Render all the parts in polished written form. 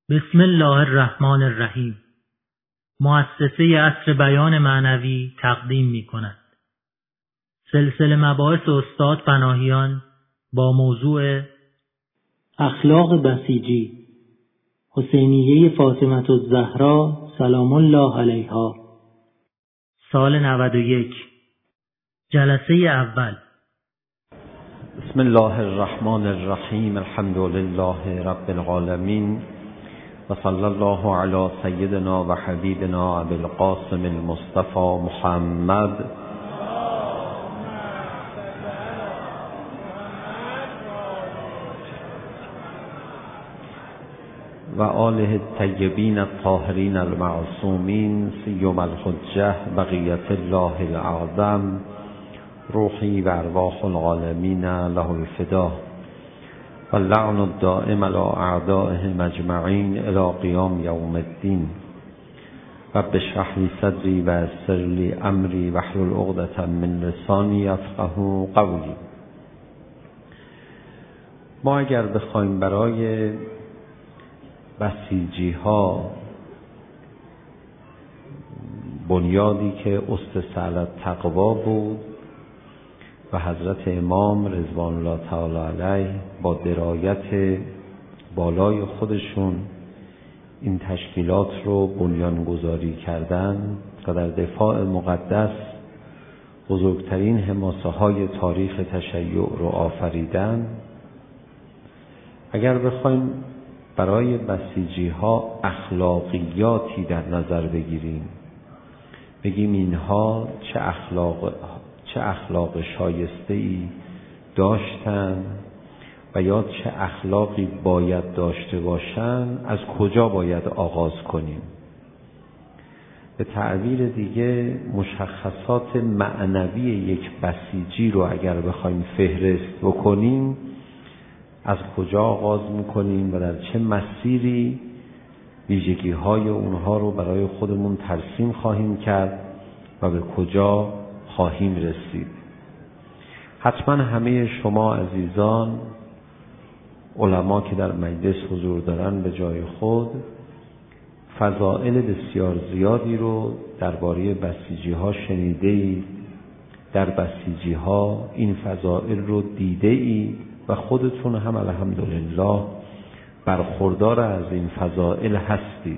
بسم الله الرحمن الرحیم. مؤسسه عصر بیان معنوی تقدیم می کند سلسله مباحث استاد پناهیان با موضوع اخلاق بسیجی، حسینیه فاطمه الزهرا سلام الله علیها، سال 91. جلسه اول. بسم الله الرحمن الرحیم. الحمد لله رب العالمین و صلی الله علی سیدنا و حبیبنا ابی القاسم المصطفى محمد و آله الطیبین الطاهرین المعصومین سیما الحجة بقیة الله الاعظم روحی و ارواح العالمین له الفدا و اللعن الدائم علی اعدائهم اجمعین الی قیام یوم الدین. رب اشرح لی صدری و یسر لی امری واحلل عقدة من لسانی یفقهوا قولی. ما اگر بخوایم برای بسیجی ها بنیادی که اسس علی التقوا بود و حضرت امام رضوان الله تعالی علیه با درایت بالای خودشون این تشکیلات رو بنیانگذاری کردن و در دفاع مقدس بزرگترین حماسه های تاریخ تشیع رو آفریدن، اگر بخوایم برای بسیجی ها اخلاقیاتی در نظر بگیریم، بگیم اینها چه اخلاق شایسته‌ای داشتن و یا چه اخلاقی باید داشته باشن، از کجا باید آغاز کنیم؟ به تعبیر دیگه مشخصات معنوی یک بسیجی رو اگر بخوایم فهرست بکنیم، از کجا آغاز میکنیم و در چه مسیری ویژگی های اونها رو برای خودمون ترسیم خواهیم کرد و به کجا خواهیم رسید؟ حتما همه شما عزیزان علما که در مجلس حضور دارن به جای خود فضائل بسیار زیادی رو درباره بسیجی ها شنیده اید، در بسیجی ها این فضائل رو دیده اید و خودتون هم الحمدلله برخوردار از این فضائل هستید.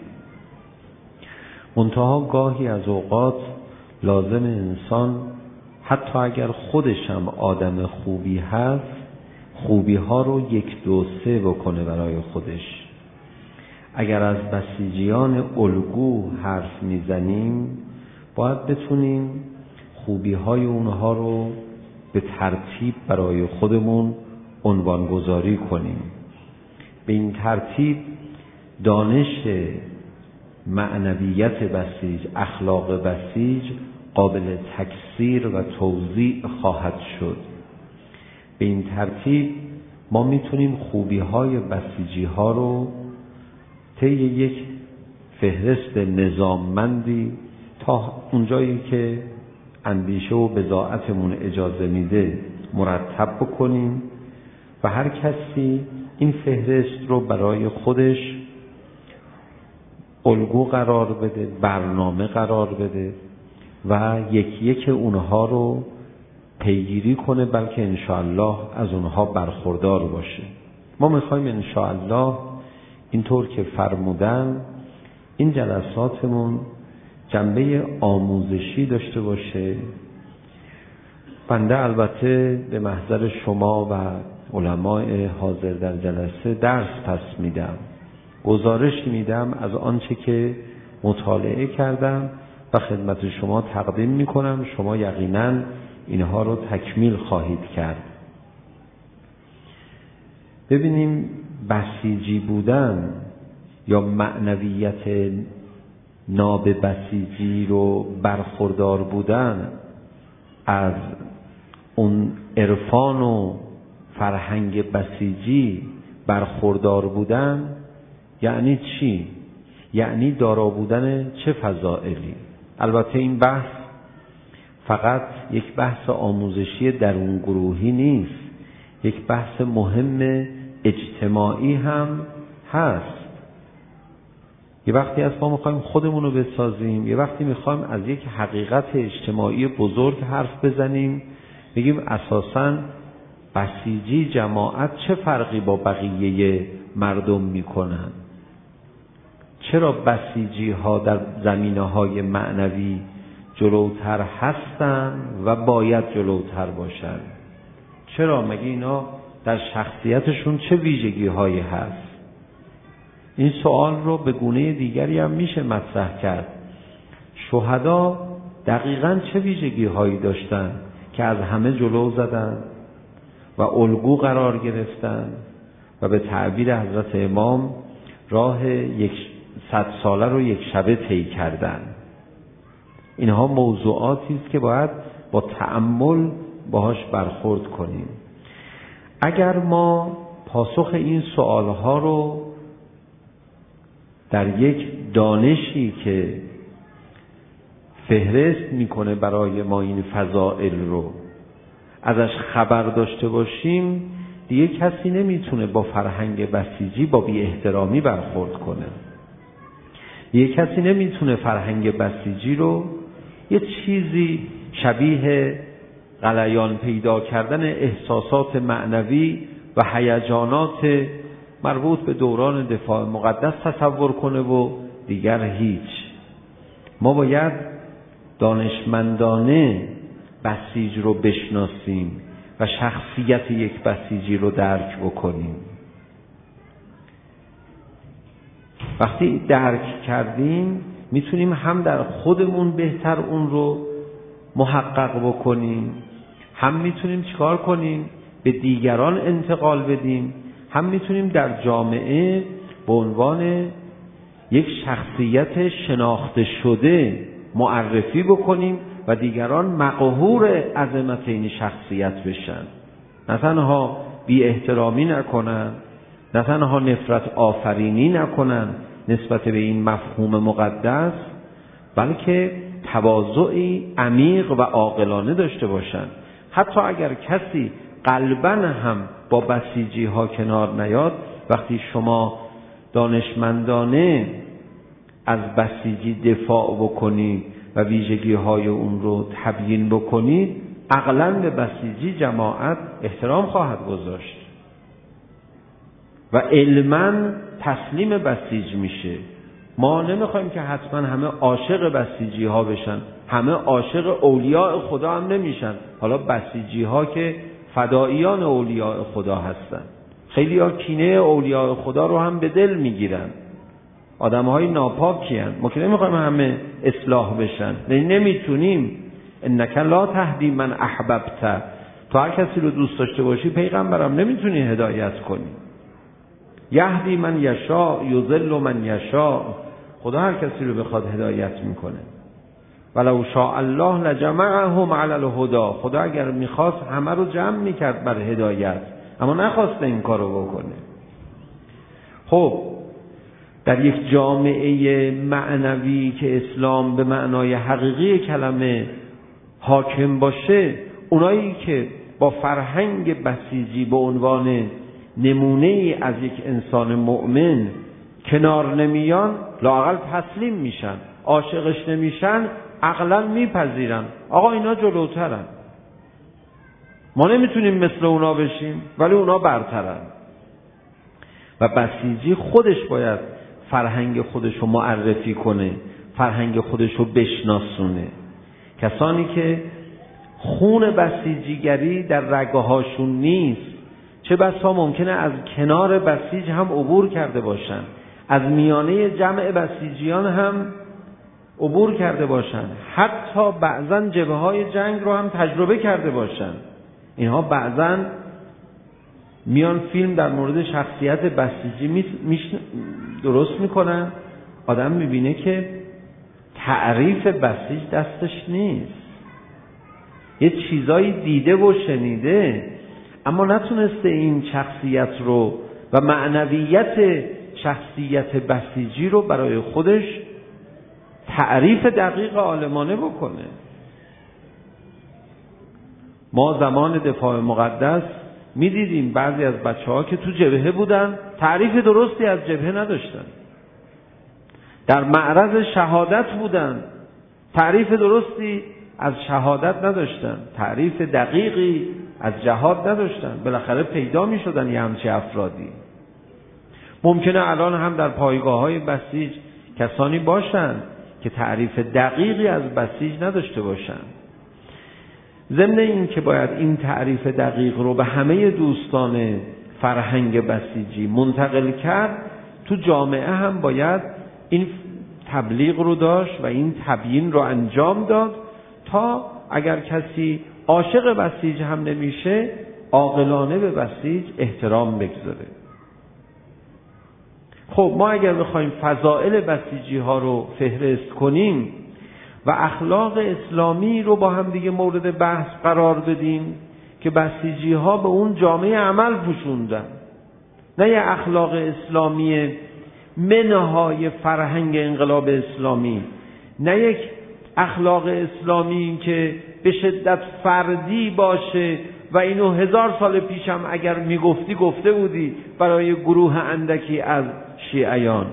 منتها گاهی از اوقات لازم انسان حتی اگر خودش هم آدم خوبی هست، خوبی ها رو 1 2 3 بکنه برای خودش. اگر از بسیجیان الگو حرف میزنیم، باید بتونیم خوبی های اونها رو به ترتیب برای خودمون عنوان گذاری کنیم. به این ترتیب دانش معنویت بسیج، اخلاق بسیج قابل تکثیر و توزیع خواهد شد. به این ترتیب ما میتونیم خوبی های بسیجی ها رو طی یک فهرست نظاممندی تا اونجایی که اندیشه و بضاعتمون اجازه میده مرتب بکنیم و هر کسی این فهرست رو برای خودش الگو قرار بده، برنامه قرار بده و یک اونها رو پیگیری کنه، بلکه انشاءالله از اونها برخوردار باشه. ما میخوایم انشاءالله اینطور که فرمودن این جلساتمون جنبه آموزشی داشته باشه. بنده البته به محضر شما و علماء حاضر در جلسه درس پس میدم، گزارش میدم از آنچه که مطالعه کردم و خدمت شما تقدیم میکنم. شما یقینا اینها رو تکمیل خواهید کرد. ببینیم بسیجی بودن یا معنویت ناب بسیجی رو برخوردار بودن از اون عرفان و فرهنگ بسیجی برخوردار بودن یعنی چی؟ یعنی دارا بودن چه فضائلی؟ البته این بحث فقط یک بحث آموزشی درون گروهی نیست، یک بحث مهم اجتماعی هم هست. یه وقتی از ما میخوایم خودمون رو بسازیم، یه وقتی میخوایم از یک حقیقت اجتماعی بزرگ حرف بزنیم، بگیم اساساً بسیجی جماعت چه فرقی با بقیه مردم میکنن؟ چرا بسیجی ها در زمینه‌های معنوی جلوتر هستن و باید جلوتر باشن؟ چرا؟ مگه اینا در شخصیتشون چه ویژگی هایی هست؟ این سوال رو به گونه دیگری هم میشه مطرح کرد. شهدا دقیقاً چه ویژگی هایی داشتن که از همه جلو زدن و الگو قرار گرفتن و به تعبیر حضرت امام راه 100 ساله رو یک شبه طی کردن؟ اینها موضوعاتی است که باید با تأمل باهاش برخورد کنیم. اگر ما پاسخ این سوالها رو در یک دانشی که فهرست میکنه برای ما این فضائل رو ازش خبر داشته باشیم، دیگه کسی نمیتونه با فرهنگ بسیجی با بی احترامی برخورد کنه. دیگه کسی نمیتونه فرهنگ بسیجی رو یه چیزی شبیه غلیان پیدا کردن احساسات معنوی و هیجانات مربوط به دوران دفاع مقدس تصور کنه و دیگر هیچ. ما باید دانشمندانه بسیج رو بشناسیم و شخصیت یک بسیجی رو درک بکنیم. وقتی درک کردیم میتونیم هم در خودمون بهتر اون رو محقق بکنیم، هم میتونیم چیکار کنیم؟ به دیگران انتقال بدیم، هم میتونیم در جامعه به عنوان یک شخصیت شناخته شده معرفی بکنیم و دیگران مقهور عظمت این شخصیت بشن، نه تنها بی احترامی نکنن، نه تنها نفرت آفرینی نکنن نسبت به این مفهوم مقدس، بلکه تواضعی عمیق و عاقلانه داشته باشن. حتی اگر کسی قلباً هم با بسیجی ها کنار نیاد، وقتی شما دانشمندانه از بسیجی دفاع بکنید و ویژگی های اون رو تبیین بکنید، عقلاً به بسیجی جماعت احترام خواهد گذاشت و علماً تسلیم بسیج میشه. ما نمیخوایم که حتما همه عاشق بسیجی ها بشن، همه عاشق اولیاء خدا هم نمیشن. حالا بسیجی ها که فداییان اولیاء خدا هستن، خیلی ها کینه اولیاء خدا رو هم به دل میگیرن، آدم های ناپاکی هن. ما که نمیخوایم همه اصلاح بشن، نمیتونیم. انک لا تهدی من احببت، تو هر کسی رو دوست داشته باشی پیغمبرم نمیتونی هدایت کنی. یهدی من یشاء یضل من یشاء، خدا هر کسی رو بخواد هدایت میکنه. ولو شاء الله لجمعهم علی الهدی، خدا اگر میخواست همه رو جمع میکرد بر هدایت، اما نخواسته این کارو بکنه. خب در یک جامعه معنوی که اسلام به معنای حقیقی کلمه حاکم باشه، اونایی که با فرهنگ بسیجی به عنوان نمونه ای از یک انسان مؤمن کنار نمیان، لااقل تسلیم میشن، عاشقش نمیشن، عقلا میپذیرن آقا اینا جلوترن، ما نمیتونیم مثل اونا بشیم ولی اونا برترن. و بسیجی خودش باید فرهنگ خودش رو معرفی کنه، فرهنگ خودش رو بشناسونه. کسانی که خون بسیجیگری در رگه هاشون نیست، چه بسا ممکنه از کنار بسیج هم عبور کرده باشن، از میانه جمع بسیجیان هم عبور کرده باشن، حتی بعضن جبهه‌های جنگ رو هم تجربه کرده باشن. اینها بعضن میان فیلم در مورد شخصیت بسیجی درست میکنن، آدم میبینه که تعریف بسیج دستش نیست، یه چیزایی دیده و شنیده اما نتونسته این شخصیت رو و معنویت شخصیت بسیجی رو برای خودش تعریف دقیق عالمانه بکنه. ما زمان دفاع مقدس میدیدیم بعضی از بچه‌ها که تو جبهه بودن تعریف درستی از جبهه نداشتن، در معرض شهادت بودن، تعریف درستی از شهادت نداشتن، تعریف دقیقی از جهاد نداشتن. بالاخره پیدا می شدن یه همچه افرادی. ممکنه الان هم در پایگاه‌های بسیج کسانی باشن که تعریف دقیقی از بسیج نداشته باشن. ضمن این که باید این تعریف دقیق رو به همه دوستان فرهنگ بسیجی منتقل کرد، تو جامعه هم باید این تبلیغ رو داشت و این تبیین رو انجام داد تا اگر کسی عاشق بسیج هم نمیشه، عاقلانه به بسیج احترام بگذاره. خب ما اگر بخوایم فضائل بسیجی ها رو فهرست کنیم و اخلاق اسلامی رو با هم دیگه مورد بحث قرار بدیم که بسیجی ها به اون جامعه عمل پوشوندن، نه یه اخلاق اسلامی منهای فرهنگ انقلاب اسلامی، نه یک اخلاق اسلامی که به شدت فردی باشه و اینو 1000 سال پیشم اگر میگفتی گفته بودی برای گروه اندکی از شیعیان.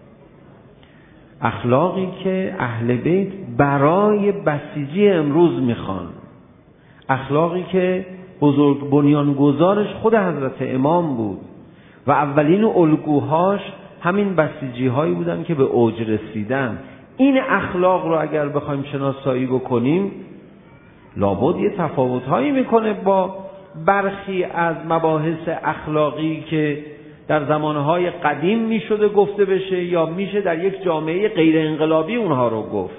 اخلاقی که اهل بیت برای بسیجی امروز میخوان، اخلاقی که بزرگ بنیانگذارش خود حضرت امام بود و اولین الگوهاش همین بسیجی هایی بودن که به اوج رسیدن. این اخلاق رو اگر بخوایم شناسایی بکنیم، لابد یه تفاوت هایی میکنه با برخی از مباحث اخلاقی که در زمانهای قدیم میشده گفته بشه یا میشه در یک جامعه غیر انقلابی اونها رو گفت.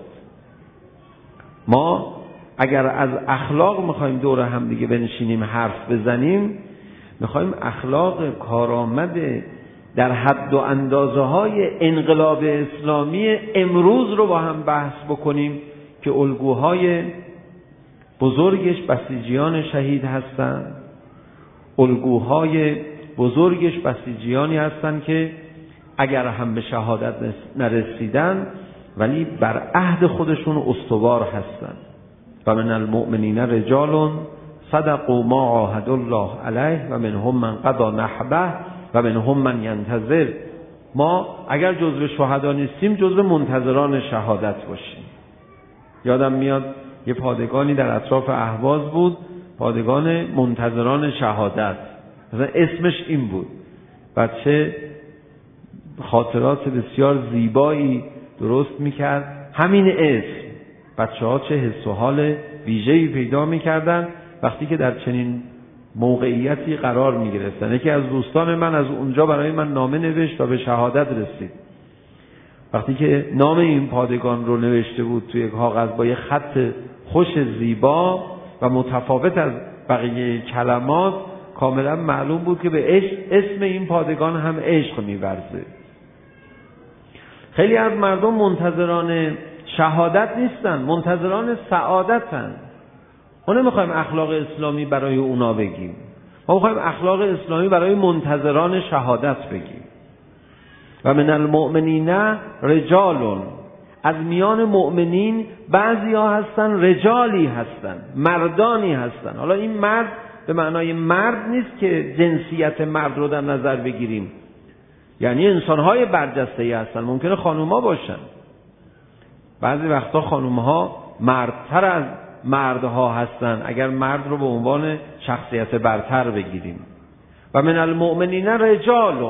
ما اگر از اخلاق میخوایم دور هم دیگه بنشینیم حرف بزنیم، میخوایم اخلاق کارآمد در حد و اندازه های انقلاب اسلامی امروز رو با هم بحث بکنیم که الگوهای بزرگش بسیجیان شهید هستند، الگوهای بزرگش بسیجیانی هستند که اگر هم به شهادت نرسیدن ولی بر عهد خودشون استوار هستند. و من المؤمنین رجال صدقوا ما عاهدوا الله علیه و منهم من قضی نحبه و منهم من ینتظر. ما اگر جزو شهدا نیستیم جزو منتظران شهادت باشیم. یادم میاد یه پادگانی در اطراف اهواز بود، پادگان منتظران شهادت، مثلا اسمش این بود. بچه خاطرات بسیار زیبایی درست میکرد، همین اسم. بچه ها چه حس و حال ویژه‌ای پیدا میکردن وقتی که در چنین موقعیتی قرار میگرفتن. یکی از دوستان من از اونجا برای من نامه نوشت و به شهادت رسید. وقتی که نام این پادگان رو نوشته بود توی یک کاغذ با یک خط خوش زیبا و متفاوت از بقیه کلمات، کاملا معلوم بود که به اسم این پادگان هم عشق می‌ورزه. خیلی از مردم منتظران شهادت نیستن، منتظران سعادتن. ما نمیخوایم اخلاق اسلامی برای اونا بگیم، ما میخوایم اخلاق اسلامی برای منتظران شهادت بگیم. و من المؤمنین رجال، از میان مؤمنین بعضی ها هستن رجالی هستن، مردانی هستن. حالا این مرد به معنای مرد نیست که جنسیت مرد رو در نظر بگیریم، یعنی انسانهای برجسته‌ای هستن. ممکنه خانوما باشن، بعضی وقتا خانومها مردتر از مردها هستن اگر مرد رو به عنوان شخصیت برتر بگیریم. و من المؤمنین رجال،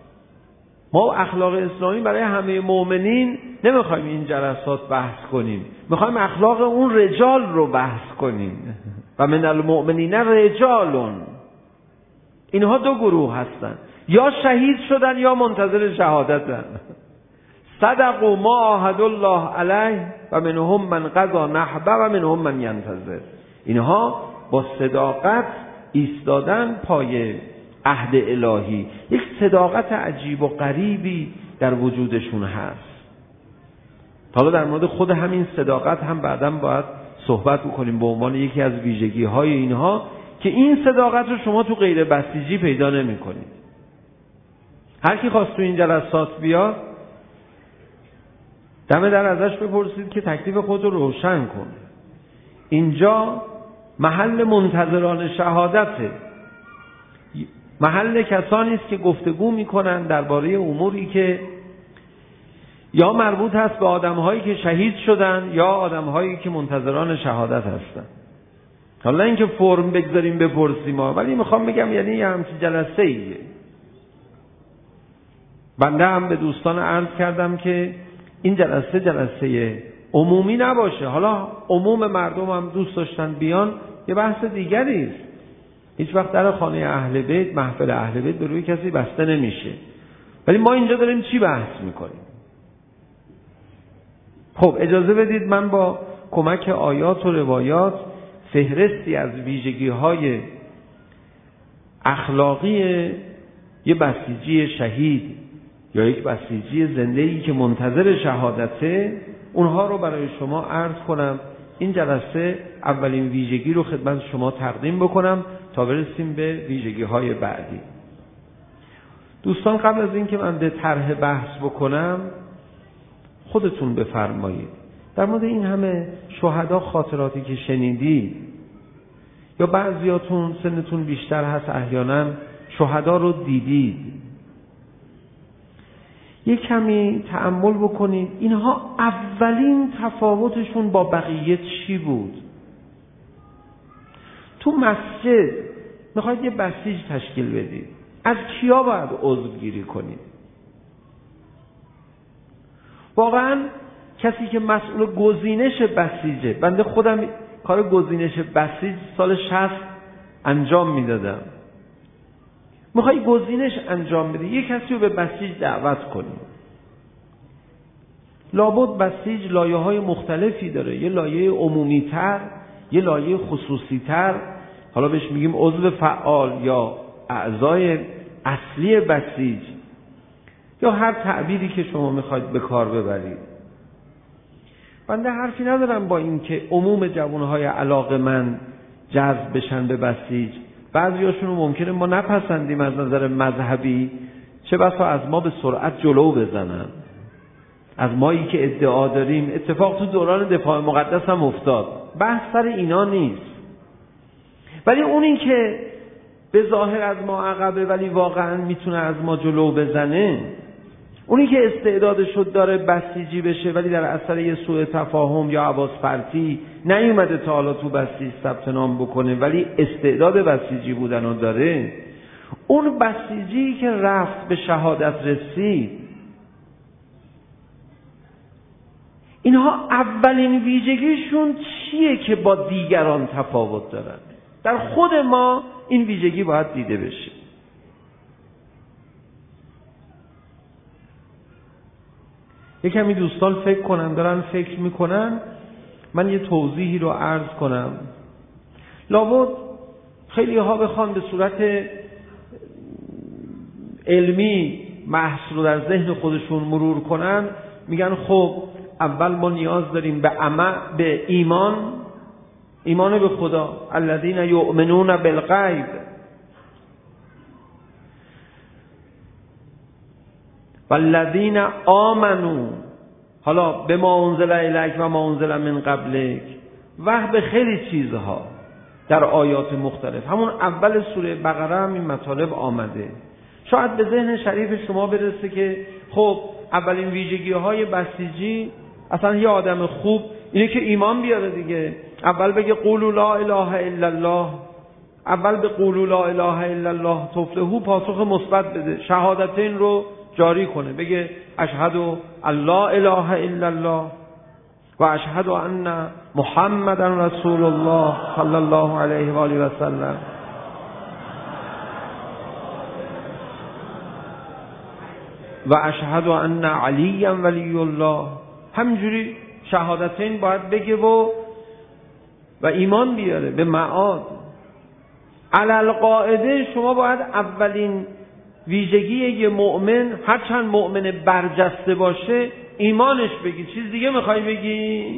ما اخلاق اسلامی برای همه مؤمنین نمیخوایم این جلسات بحث کنیم، میخوایم اخلاق اون رجال رو بحث کنیم. و من المؤمنین رجال، اینها دو گروه هستن، یا شهید شدن یا منتظر شهادتن. صدقوا ما عاهدوا الله علیه و منهم من قضی نحبه و منهم من ینتظر. اینها با صداقت ایستادن پای عهد الهی. یک صداقت عجیب و غریبی در وجودشون هست. حالا در مورد خود همین صداقت هم بعداً باید صحبت بکنیم به عنوان یکی از ویژگی های اینها که این صداقت رو شما تو غیر بسیجی پیدا نمی کنید. هر کی خواست تو این جلسات بیاد دم در ازش بپرسید که تکلیف خود رو روشن کن. اینجا محل منتظران شهادته، محل کسانی است که گفتگو میکنن درباره اموری که یا مربوط هست به آدم‌هایی که شهید شدن یا آدم‌هایی که منتظران شهادت هستن. حالا اینکه فرم بگذاریم بپرسیم ولی میخوام بگم یعنی یه همچین جلسه‌ایه. بنده هم به دوستان عرض کردم که این جلسه عمومی نباشه. حالا عموم مردم هم دوست داشتن بیان یه بحث دیگری است. هیچ وقت در خانه اهل بیت، محفل اهل بیت به روی کسی بسته نمیشه. ولی ما اینجا داریم چی بحث میکنیم؟ خب اجازه بدید من با کمک آیات و روایات فهرستی از ویژگی‌های اخلاقی یه بسیجی شهید یا یک بسیجی زنده‌ای که منتظر شهادته اونها رو برای شما عرض کنم. این جلسه اولین ویژگی رو خدمت شما تقدیم بکنم تا برسیم به ویژگی‌های بعدی. دوستان قبل از این که من به طرح بحث بکنم خودتون بفرمایید در مورد این همه شهدا خاطراتی که شنیدید یا بعضیاتون سنتون بیشتر هست احیانا شهدا رو دیدید، یک کمی تأمل بکنید اینها اولین تفاوتشون با بقیه چی بود؟ تو مسجد میخواید یه بسیج تشکیل بدید، از کیا باید عضو گیری کنید؟ واقعا کسی که مسئول گزینش بسیجه، بنده خودم کار گزینش بسیج سال 60 انجام میدادم. میخوای گزینش انجام بدی یه کسی رو به بسیج دعوت کنی. لابد بسیج لایه های مختلفی داره، یه لایه عمومی تر، یه لایه خصوصی تر، حالا بهش میگیم عضو فعال یا اعضای اصلی بسیج یا هر تعبیری که شما میخواید به کار ببرید. بنده حرفی ندارم با این که عموم جوانهای علاقه‌مند جذب بشن به بسیج. بعضیاشون رو ممکنه ما نپسندیم از نظر مذهبی، چه بسا از ما به سرعت جلو بزنن، از مایی که ادعا داریم. اتفاق تو دوران دفاع مقدس هم افتاد، بحث سر اینا نیست. ولی اونی که به ظاهر از ما عقبه ولی واقعا میتونه از ما جلو بزنه، اونی که استعدادشو داره بسیجی بشه ولی در اثر یه سوء تفاهم یا حواس پرتی نیومده تا حالا تو بسیج ثبت نام بکنه ولی استعداد بسیجی بودنو داره، اون بسیجی که رفت به شهادت رسید، اینها اولین ویژگیشون چیه که با دیگران تفاوت دارن؟ در خود ما این ویژگی باید دیده بشه. یکمی دوستان فکر کنن، دارن فکر میکنن، من یه توضیحی رو عرض کنم. لابد خیلی ها بخوان به صورت علمی بحث رو در ذهن خودشون مرور کنن، میگن خب اول ما نیاز داریم به ایمان به خدا، الذین یؤمنون بالغیب، والذین آمنوا، حالا به ما انزل الیک و ما انزل من قبلک و به خیلی چیزها در آیات مختلف. همون اول سوره بقره هم این مطالب آمده. شاید به ذهن شریف شما برسه که خب اولین ویژگی‌های بسیجی اصلا یه آدم خوب اینه که ایمان بیاره دیگه. اول بگه قولوا لا اله الا الله، اول به قولوا لا اله الا الله تفلحوا پاسخ مثبت بده، شهادتین رو جاری کنه، بگه اشهد ان لا اله الا الله و اشهد ان محمدا رسول الله صلی الله علیه و آله و سلم. و اشهد ان علی ولی الله. همینجوری شهادتین باید بگه و ایمان بیاره به معاد. علی القاعده شما باید اولین ویژگی یه مؤمن، هرچند مؤمن برجسته باشه، ایمانش بگی. چیز دیگه میخوای بگی؟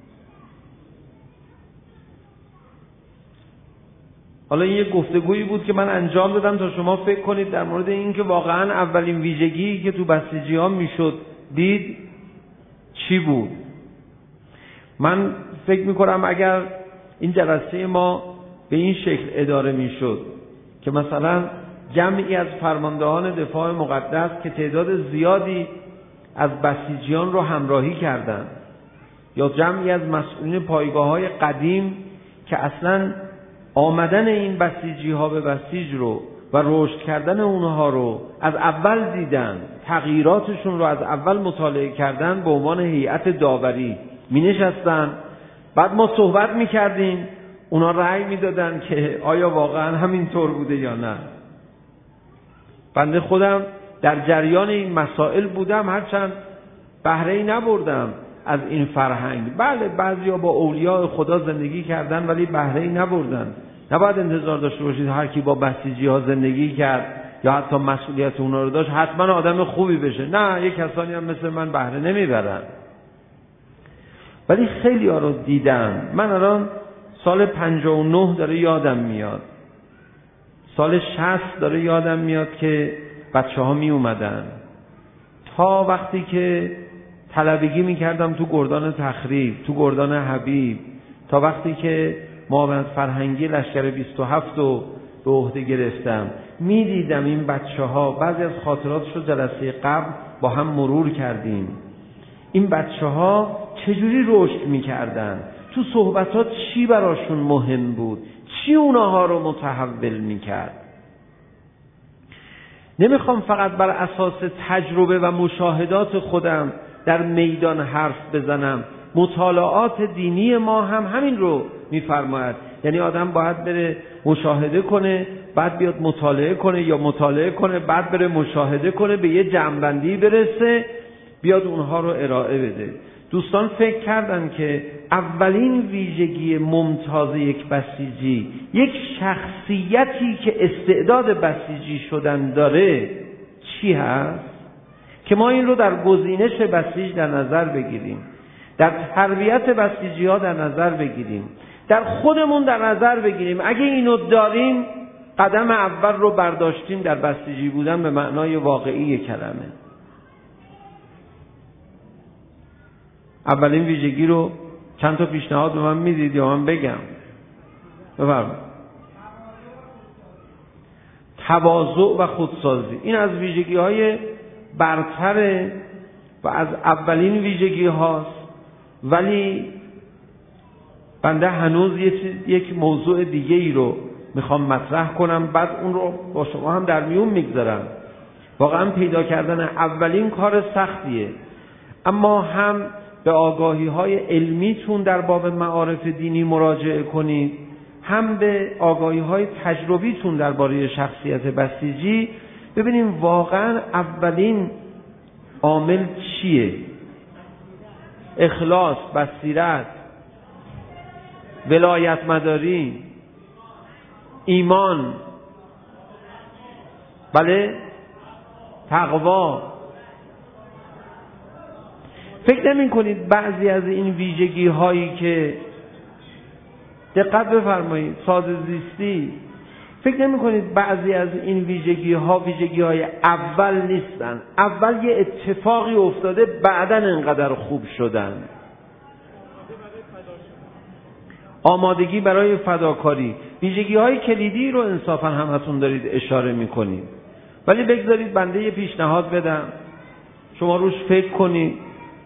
حالا این یه گفتگویی بود که من انجام دادم تا شما فکر کنید در مورد این که واقعا اولین ویژگی که تو بسیجی ها میشد دید چی بود. من فکر میکنم اگر این جلسه ما به این شکل اداره میشد که مثلا جمعی از فرماندهان دفاع مقدس که تعداد زیادی از بسیجیان رو همراهی کردند، یا جمعی از مسئولین پایگاه‌های قدیم که اصلاً آمدن این بسیجی‌ها به بسیج رو و رشد کردن اونها رو از اول دیدن، تغییراتشون رو از اول مطالعه کردن، به عنوان هیئت داوری می نشستن. بعد ما صحبت می کردیم، اونا رأی می دادن که آیا واقعا همینطور بوده یا نه. بنده خودم در جریان این مسائل بودم، هرچند بهره‌ای نبردم از این فرهنگ. بله بعضیا با اولیاء خدا زندگی کردن ولی بهره‌ای نبردن. نباید انتظار داشته باشید هر کی با بسیجی ها زندگی کرد یا حتی مسئولیت اونا رو داشت حتما آدم خوبی بشه. نه، یک کسانی هم مثل من بهره نمیبرن. ولی خیلی ها رو دیدم. من الان سال 59 داره یادم میاد، سال 60 داره یادم میاد که بچه ها می اومدن. تا وقتی که طلبگی میکردم تو گردان تخریب، تو گردان حبیب، تا وقتی که معاونت فرهنگی لشکر 27 رو به عهده گرفتم، میدیدم این بچه ها، بعضی از خاطراتش رو جلسه قبل با هم مرور کردیم، این بچه ها چجوری رشد میکردن، تو صحبتات چی براشون مهم بود، چی اونها رو متحول میکرد. نمیخوام فقط بر اساس تجربه و مشاهدات خودم در میدان حرف بزنم. مطالعات دینی ما هم همین رو میفرماید. یعنی آدم باید بره مشاهده کنه، بعد بیاد مطالعه کنه، یا مطالعه کنه بعد بره مشاهده کنه، به یه جمع‌بندی برسه، بیاد اونها رو ارائه بده. دوستان فکر کردن که اولین ویژگی ممتاز یک بسیجی، یک شخصیتی که استعداد بسیجی شدن داره، چی هست؟ که ما این رو در گزینش بسیج در نظر بگیریم، در تربیت بسیجی ها در نظر بگیریم، در خودمون در نظر بگیریم. اگه اینو داریم، قدم اول رو برداشتیم در بسیجی بودن به معنای واقعی کلمه. اولین ویژگی رو چند تا پیشنهاد به من میدید یا من بگم؟ بفرمایید. تواضع و خودسازی، این از ویژگی های برتره و از اولین ویژگی هاست. ولی بنده هنوز یک موضوع دیگه ای رو میخوام مطرح کنم، بعد اون رو با شما هم در میون میگذارم. واقعا پیدا کردن اولین کار سختیه، اما هم به آگاهی های علمیتون در باب معارف دینی مراجعه کنید، هم به آگاهی های تجربیتون درباره شخصیت بسیجی. ببینیم واقعا اولین عامل چیه؟ اخلاص، بصیرت، ولایت مداری، ایمان، بله، تقوا. فکر نمی کنید بعضی از این ویژگی هایی که دقت بفرمایید، ساده زیستی، فکر نمی کنید بعضی از این ویژگی ها ویژگی های اول نیستن؟ اول یه اتفاقی افتاده، بعدن انقدر خوب شدن. آمادگی برای فداکاری، ویژگی های کلیدی رو انصافا همتون دارید اشاره می کنید. ولی بگذارید بنده یه پیشنهاد بدم، شما روش فکر کنید.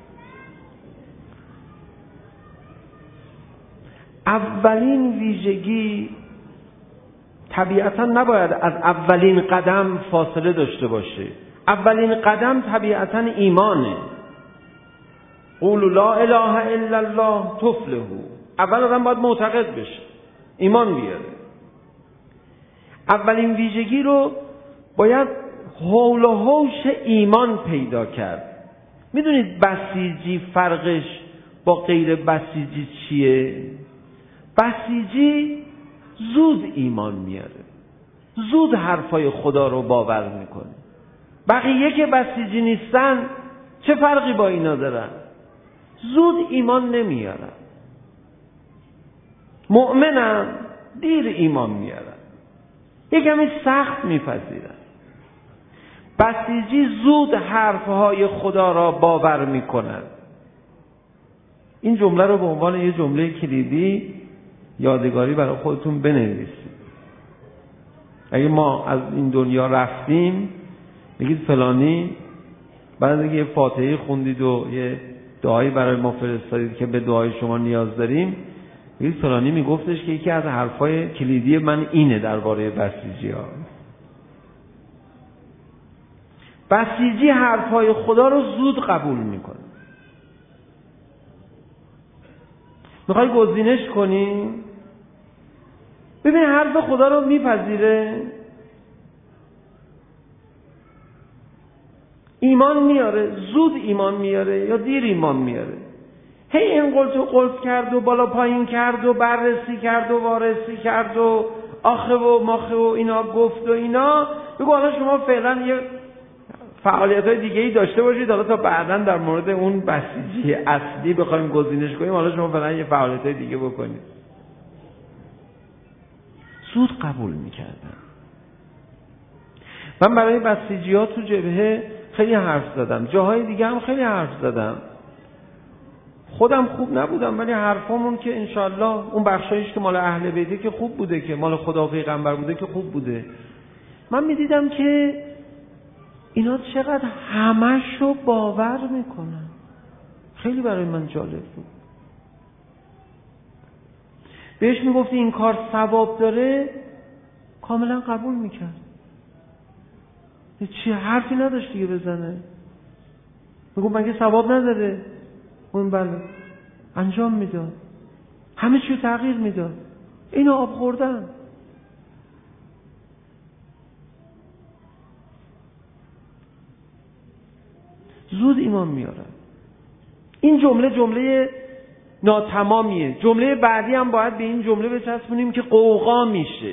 اولین ویژگی طبیعتا نباید از اولین قدم فاصله داشته باشه. اولین قدم طبیعتا ایمانه. قولوا لا اله الا الله تفلحوا. اول آدم باید معتقد بشه، ایمان بیاره. اولین ویژگی رو باید حول و حوش ایمان پیدا کرد. میدونید بسیجی فرقش با غیر بسیجی چیه؟ بسیجی زود ایمان میاره، زود حرفای خدا رو باور میکنه. بقیه که بسیجی نیستن چه فرقی با اینا دارن؟ زود ایمان نمیارن. مؤمنم دیر ایمان میارن، یکمی سخت میپذیرن. بسیجی زود حرفهای خدا را باور میکنن. این جمله رو به عنوان یه جمله کلیدی یادگاری برای خودتون بنویسید. اگه ما از این دنیا رفتیم، بگید فلانی بعد اینکه یه فاتحه خوندید و یه دعایی برای ما فرستادید که به دعای شما نیاز داریم، یک فلانی میگفتش که یکی از حرفای کلیدی من اینه درباره بسیجی‌ها. بسیجی حرفای خدا رو زود قبول میکنه. میخوای گزینش کنی؟ ببین حرف خدا رو میپذیره، ایمان میاره، زود ایمان میاره یا دیر ایمان میاره. هی این قلت و قلت کرد و بالا پایین کرد و بررسی کرد و وارسی کرد و آخه و ماخه و اینا گفت و اینا. بگو حالا شما فعلا یه فعالیت‌های دیگه‌ای داشته باشید، حالا تا بعداً در مورد اون بسیجی اصلی بخوایم گزینش کنیم، حالا شما فعلا یه فعالیت‌های دیگه بکنید. زود قبول می‌کردن. من برای بسیجی‌ها تو جبهه خیلی حرف زدم، جاهای دیگه هم خیلی حرف زدم. خودم خوب نبودم ولی حرفامون که انشالله اون بخشایش که مال اهل بیته که خوب بوده، که مال خدا و پیغمبر بوده که خوب بوده. من می‌دیدم که اینا چقدر همه‌شو باور میکنن. خیلی برای من جالب بود. بهش میگفتی این کار ثواب داره، کاملا قبول میکرد. چی حرفی نداشت دیگه بزنه. میگفت مگه ثواب نداره؟ اون بله انجام میداد، همه چیو تغییر میداد. اینو آب خوردن. زود ایمان میارن. این جمله ناتمامیه. جمله بعدی هم باید به این جمله بچسبونیم که قوقا میشه.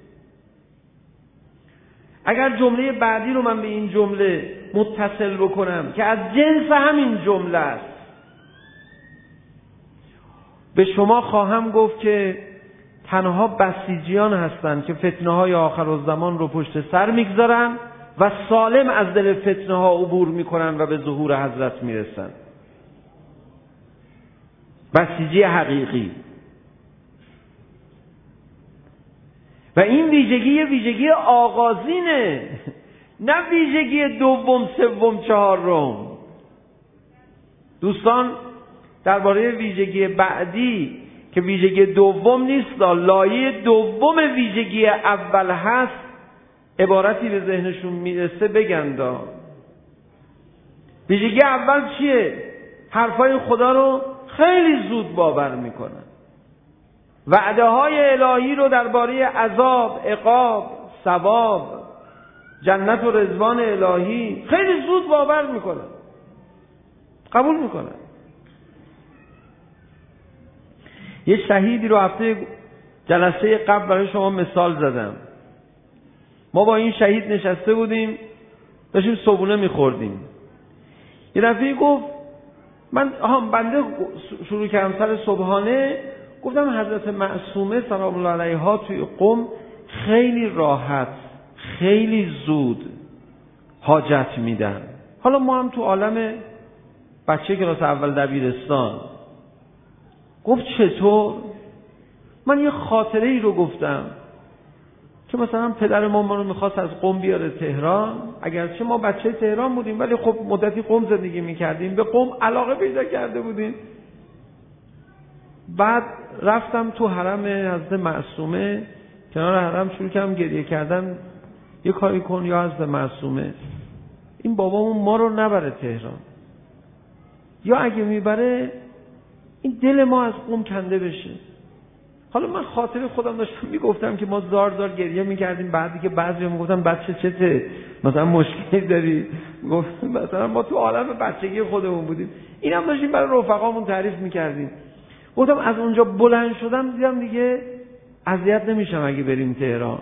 اگر جمله بعدی رو من به این جمله متصل بکنم که از جنس همین جمله است، به شما خواهم گفت که تنها بسیجیان هستند که فتنه‌های آخرالزمان رو پشت سر میگذارن و سالم از دل فتنه ها عبور میکنن و به ظهور حضرت میرسن. بسیجی حقیقی. و این ویژگی آغازینه، نه ویژگی دوم، سوم، چهارم. دوستان درباره ویژگی بعدی که ویژگی دوم نیست، لایه دوم ویژگی اول هست، عبارتی به ذهنشون میرسه بگندا. ویژگی اول چیه؟ حرفای خدا رو خیلی زود باور میکنن. وعده های الهی رو درباره عذاب، عقاب، ثواب، جنت و رضوان الهی خیلی زود باور میکنن، قبول میکنن. یه شهیدی رو هفته جلسه قبل برای شما مثال زدم. ما با این شهید نشسته بودیم، داشتیم صبحونه میخوردیم. یه دفعه گفت بنده شروع کردم سر صبحانه، گفتم حضرت معصومه سلام الله علیها توی قم خیلی راحت، خیلی زود حاجت میدن. حالا ما هم تو عالم بچه کلاس اول دبیرستان. گفت چطور؟ من یه خاطره ای رو گفتم که مثلا پدر ما رو میخواست از قم بیاره تهران، اگرچه ما بچه تهران بودیم ولی خب مدتی قم زندگی میکردیم، به قم علاقه پیدا کرده بودیم. بعد رفتم تو حرم حضرت معصومه، کنار حرم شروع کردم گریه کردن، یه کاری کن یا حضرت معصومه این بابامون ما رو نبره تهران، یا اگه میبره این دل ما از قم کنده بشه. حالا من خاطر خودم داشتم میگفتم که ما زار گریه میکردیم، بعدی که بعضی میگفتن بچه چته مثلا مشکلی داری، گفتم مثلا ما تو عالم بچگی خودمون بودیم. اینم داشتیم برای رفقامون تعریف میکردیم. گفتم از اونجا بلند شدم دیدم دیگه اذیت نمیشم اگه بریم تهران.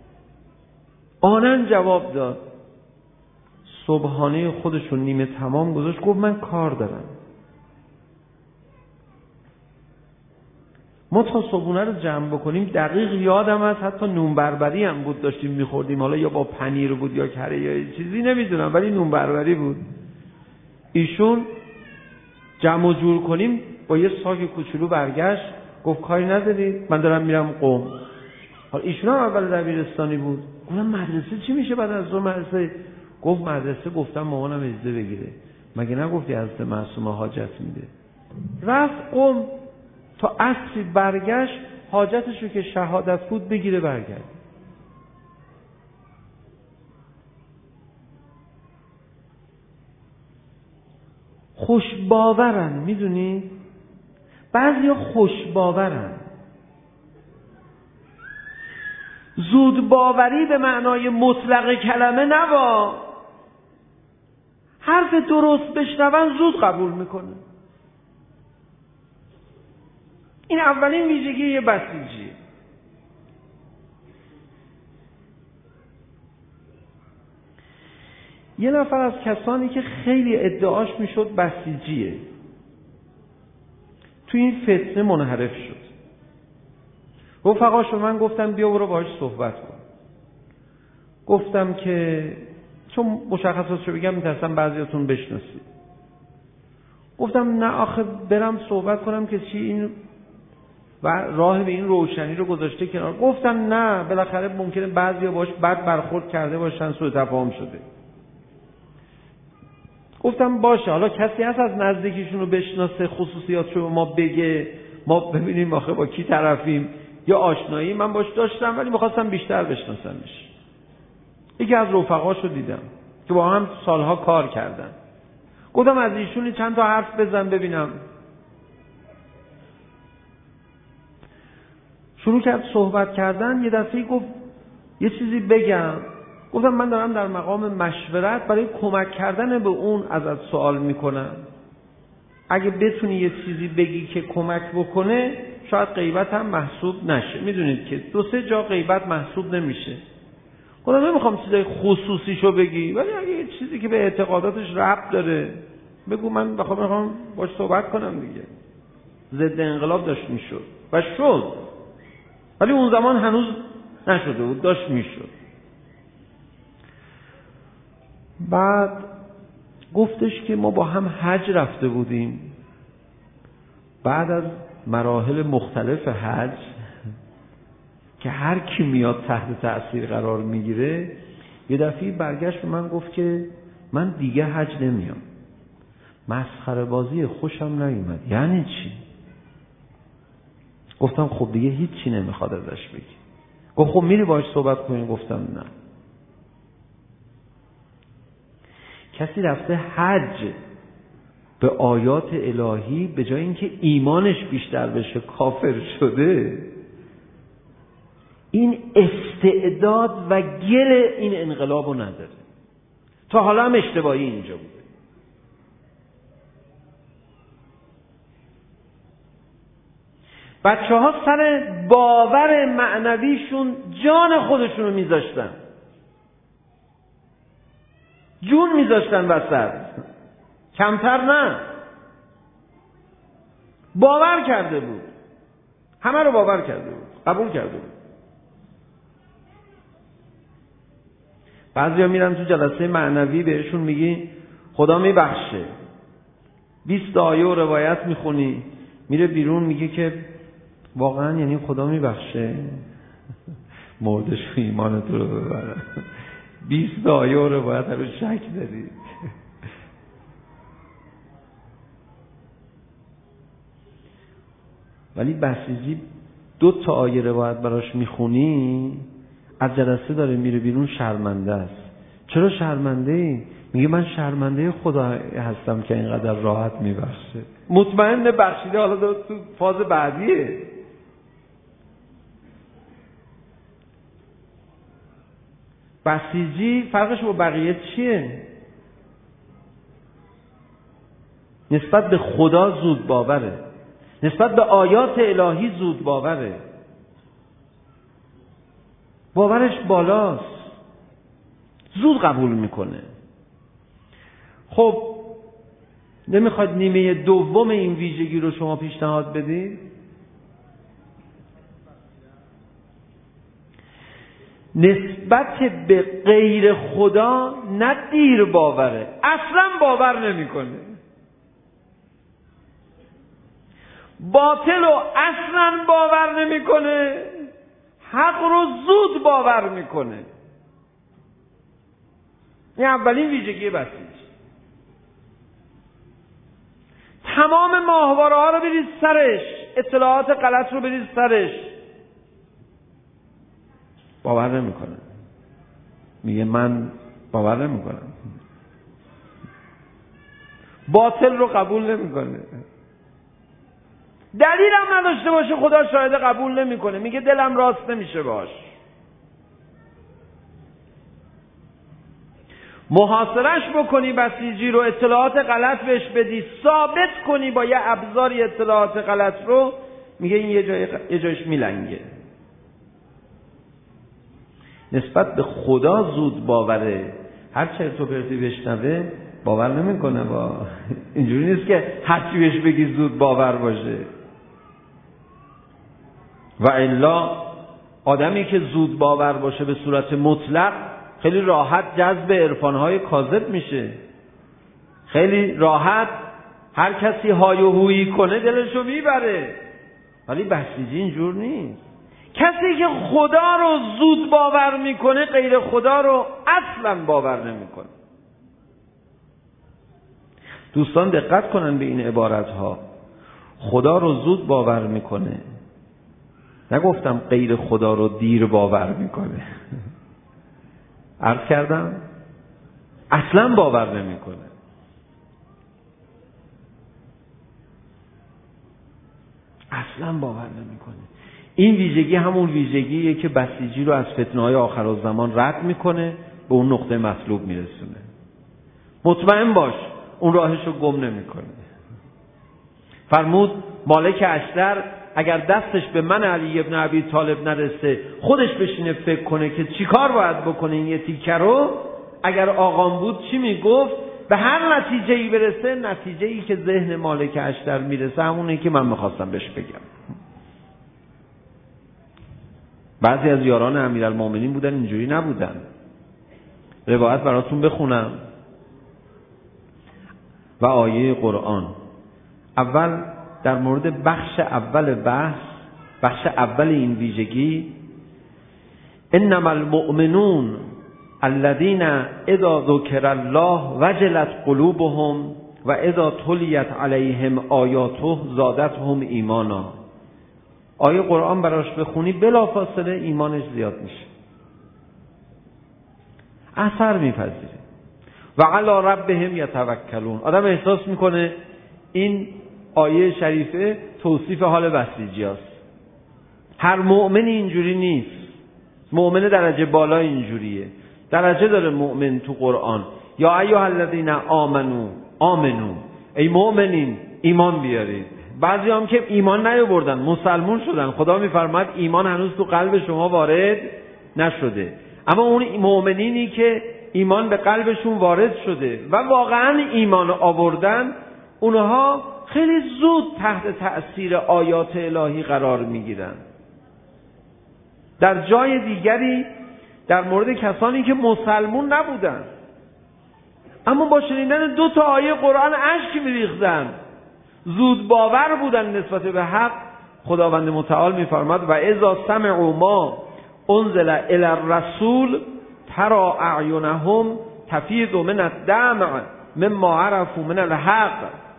آنن جواب داد، صبحانه خودشون نیمه تمام گذاشت، گفت من کار دارم. ما تا صبحونه رو جمع بکنیم دقیق یادم هست، حتی نون بربری هم بود داشتیم میخوردیم، حالا یا با پنیر بود یا کره یا چیزی نمیدونم، ولی نون بربری بود. ایشون جمع و جور کنیم با یه ساک کوچولو برگشت، گفت کاری ندارید من دارم میرم قم. حالا ایشون هم اول دبیرستانی بود. گفتم مدرسه چی میشه بعد از ظهر مدرسه؟ گفت مدرسه. گفتم مامانم اجازه بگیره. مگه نگفتی حضرت معصومه حاجت میده؟ رفت قم تا عصری برگشت، حاجتشو که شهادت بود بگیره برگرد. خوشباورن، میدونی؟ بعضیا خوشباورن. زودباوری به معنای مطلق کلمه نوا. حرف درست بشنون زود قبول میکنه. این اولین ویژگی یه بسیجی. یه نفر از کسانی که خیلی ادعاش میشد بسیجیه، تو این فتنه منحرف شد. رفقاش به من گفتن بیا برو باهاش صحبت کن. گفتم که چون مشخصاتشو بگم میترسم بعضیاتون بشناسید. گفتم نه آخه برم صحبت کنم که چی این و راه به این روشنی رو گذاشته کنار. گفتم نه، بالاخره ممکنه بعضیا باش بد برخورد کرده باشن، سوء تفاهم شده. گفتم باشه، حالا کسی هست از نزدیکیشون رو بشناسه، خصوصیاتشو به ما بگه، ما ببینیم آخه با کی طرفیم. یا آشنایی من باش داشتم ولی می‌خواستم بیشتر بشناسمش. یکی از رفقاشو دیدم که با هم سالها کار کردن. گفتم از ایشون چند تا حرف بزن ببینم. شروع کرد صحبت کردن. یه دفعه گفت یه چیزی بگم. گفتم من دارم در مقام مشورت برای کمک کردن به اون ازت سوال میکنم. اگه بتونی یه چیزی بگی که کمک بکنه شاید غیبت هم محسوب نشه. میدونید که 2-3 جا غیبت محسوب نمیشه. گفتم نمیخوام چیزای خصوصیشو بگی، ولی اگه یه چیزی که به اعتقاداتش ربط داره بگو، من میخوام باش صحبت کنم دیگه. ضد انقلاب داشت میشد و شد، ولی اون زمان هنوز نشده بود، داشت میشد. بعد گفتش که ما با هم حج رفته بودیم. بعد از مراحل مختلف حج که هر کی میاد تحت تأثیر قرار میگیره، یه دفعه برگشت به من گفت که من دیگه حج نمیام. مسخره بازی خوشم نیومد. یعنی چی؟ گفتم خب دیگه هیچی نمیخواد ازش بگی. گفت خب میری باهاش صحبت کنی؟ گفتم نه. کسی رفته حج به آیات الهی، به جای اینکه ایمانش بیشتر بشه کافر شده. این استعداد و گل این انقلابو نداره. تا حالا هم اشتباهی اینجا بوده. بچه‌ها سر باور معنویشون جان خودشونو میذاشتن، جون میذاشتن وسط، کمتر نه. باور کرده بود، همه رو باور کرده بود، قبول کرده بود. بعضیا میرن تو جلسه معنوی بهشون میگی خدا میبخشه، 20 آیه و روایت میخونی، میره بیرون میگه که واقعا یعنی خدا میبخشه؟ مردش ایمان تو رو ببره. 20 آیه و روایت رو شک داری. ولی بسیجی 2 آیه روایت براش میخونی، از جلسه داره میره بیرون شرمنده است. چرا شرمنده ای؟ میگه من شرمنده خدا هستم که اینقدر راحت میبخشه. مطمئن بخشیده، حالا تو فاز بعدیه. بسیجی فرقش با بقیه چیه؟ نسبت به خدا زود باوره، نسبت به آیات الهی زود باوره، باورش بالاست، زود قبول میکنه. خب نمیخواد نیمه دوم این ویژگی رو شما پیشنهاد بدید؟ نسبت به غیر خدا نه دیر باوره، اصلا باور نمیکنه. باطل رو اصلا باور نمیکنه، حق رو زود باور میکنه. این اولین ویژگی بسیج. تمام ماهواره ها رو بریز سرش، اطلاعات غلط رو بریز سرش. باور نمیکنه، میگه من باور نمیکنم، باطل رو قبول نمیکنه، دلیل هم نداشته باشه خدا شاهد قبول نمیکنه، میگه دلم راست نمیشه باش. محاصرش بکنی بسیجی رو، اطلاعات غلط بهش بدی، ثابت کنی با یه ابزاری اطلاعات غلط رو، میگه این یه جایش میلنگه. نسبت به خدا زود باوره، هر چرت و پرتی بشنوه باور نمیکنه. با اینجوری نیست که هر چی بهش بگی زود باور باشه. و الا آدمی که زود باور باشه به صورت مطلق خیلی راحت جذب عرفانهای کاذب میشه. خیلی راحت هر کسی های و هویی کنه دلشو میبره. ولی بسیجی اینجور نیست. کسی که خدا رو زود باور میکنه غیر خدا رو اصلا باور نمیکنه. دوستان دقت کنن به این عبارت ها. خدا رو زود باور میکنه، نگفتم غیر خدا رو دیر باور میکنه. عرض کردم اصلا باور نمیکنه. اصلا باور نمیکنه. این ویژگی همون ویژگیه که بسیجی رو از فتنه‌های آخرالزمان رد میکنه، به اون نقطه مطلوب میرسونه. مطمئن باش اون راهش رو گم نمیکنه. فرمود مالک اشتر اگر دستش به من علی ابن ابی طالب نرسه، خودش بشینه فکر کنه که چی کار باید بکنه این یه تیکه رو. اگر آقام بود چی میگفت؟ به هر نتیجه‌ای برسه، نتیجه‌ای که ذهن مالک اشتر میرسه همونه که من میخواستم بهش بگم. بعضی از یاران امیرالمومنین بودن اینجوری نبودن. روایت براتون بخونم و آیه قرآن. اول در مورد بخش اول بخش اول این ویژگی، انما المؤمنون الذين اذا ذکر الله وجلت قلوبهم و اذا تلیت علیهم آیاته زادتهم ایمانا. آیه قرآن براش بخونی بلافاصله ایمانش زیاد میشه، اثر میپذیره. و علی ربهم یتوکلون. آدم احساس میکنه این آیه شریفه توصیف حال بسیجی هست. هر مؤمن اینجوری نیست. مؤمن درجه بالا اینجوریه. درجه داره مؤمن تو قرآن. یا ایها الذین آمنو، ای مؤمنین ایمان بیارید. بعضی هم که ایمان نیاوردن مسلمون شدن، خدا میفرماد ایمان هنوز تو قلب شما وارد نشده. اما اون مؤمنینی که ایمان به قلبشون وارد شده و واقعا ایمان آوردن، اونها خیلی زود تحت تأثیر آیات الهی قرار میگیرن. در جای دیگری در مورد کسانی که مسلمون نبودن اما با شنیدن 2 تا آیه قرآن اشک میریختن، زود باور بودن نسبت به حق، خداوند متعال میفرماد و اذا سمعوا ما انزل الی الرسول ترى اعینهم تفیض من الدمع مما عرفوا من الحق.